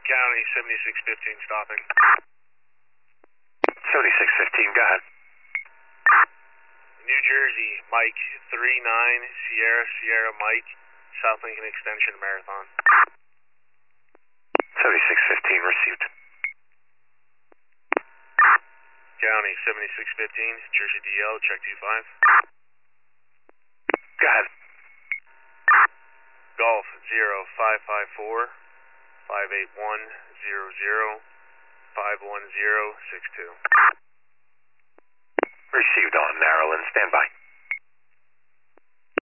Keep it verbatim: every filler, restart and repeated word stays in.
County, seventy-six fifteen stopping. seventy-six fifteen, go ahead. New Jersey, Mike, three nine, Sierra, Sierra, Mike, South Lincoln Extension Marathon. seventy-six fifteen, received. County, seventy-six fifteen, Jersey D L, check two five. Go ahead. Golf, zero five five four, five eight one, zero zero, five one zero six two. Received on Maryland, stand by.